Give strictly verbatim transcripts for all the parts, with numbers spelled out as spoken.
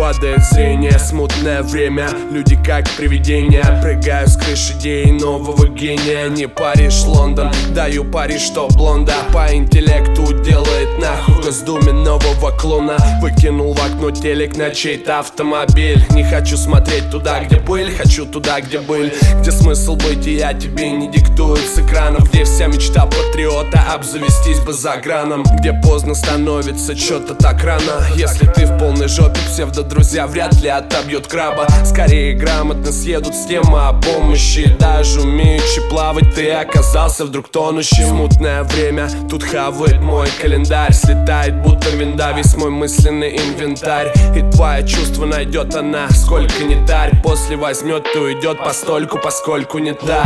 Падает зрение, смутное время. Люди как привидения. Прыгаю с крыши идеи нового гения. Не Париж, Лондон, даю пари, что блонда по интеллекту делает нахуй в Госдуме нового клона. Выкинул в окно телек на чей-то автомобиль. Не хочу смотреть туда, где быль, хочу туда, где быль. Где смысл быть, и я тебе не диктую с экранов. Где вся мечта патриота обзавестись бы за граном. Где поздно становится что-то так рано. Если ты в полной жопе, псевдо-друзья вряд ли отобьют краба. Скорее грамотно съедут с темы о помощи. Даже умеючи плавать, ты оказался вдруг тонущим. Смутное время, тут хавает мой календарь. Слетает будто винда весь мой мысленный инвентарь. И твое чувство найдет она, сколько не тарь. После возьмет и уйдет постольку, поскольку не так.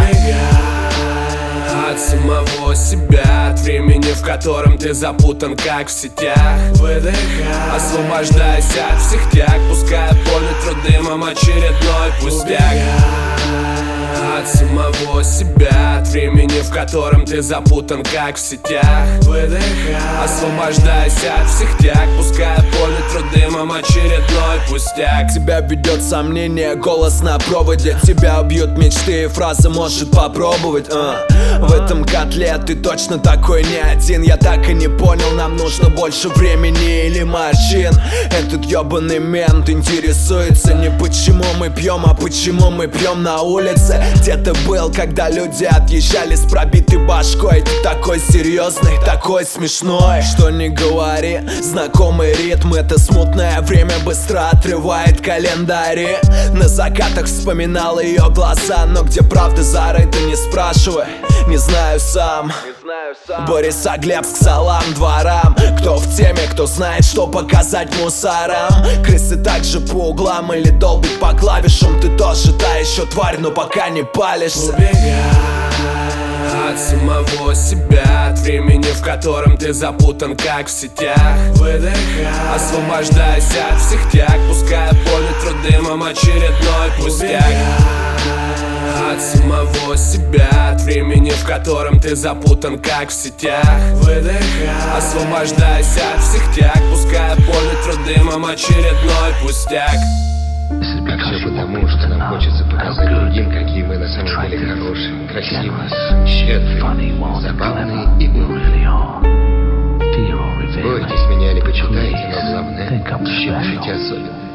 От самого себя, от времени, в котором ты запутан, как в сетях. Выдыхай, освобождайся от всех тяг, пускай по ветру дымом очередной пустяк. От самого себя, от времени, в котором ты запутан, как в сетях. Выдыхай, освобождайся от всех тяг, пускай по ветру дымом очередной пустяк. Тебя ведет сомнение, голос на проводе. Тебя убьют мечты и фразы, может попробовать. а. В этом котле ты точно такой не один. Я так и не понял, нам нужно больше времени или морщин. Этот ебаный мент интересуется не почему мы пьем, а почему мы пьем на улице. Где ты был, когда люди отъезжали с пробитой башкой? Ты такой серьезный, такой смешной. Что не говори, знакомый ритм. Это смутное время быстро отрывает календари. На закатах вспоминал ее глаза, но где правда зарыта, не спрашивай. Не знаю сам. Борисоглебск, салам дворам. Кто в теме, кто знает, что показать мусорам. Крысы также по углам или долбит по клавишам. Ты тоже та еще тварь, но пока не палишься. Убегай от самого себя, от времени, в котором ты запутан, как в сетях. Выдыхай, освобождайся от всех тяг, пускай по ветру дымом очередной пустяк. От самого себя, от времени, в котором ты запутан, как в сетях. Выдыхай, освобождайся от всех тяг, пускай по ветру дымом очередной пустяк. А все потому, что нам хочется показать другим, какие мы на самом деле хорошие, красивые, щедрые, забавные и умные. Бойтесь меня или почитайте, но главное, щепчите особенно.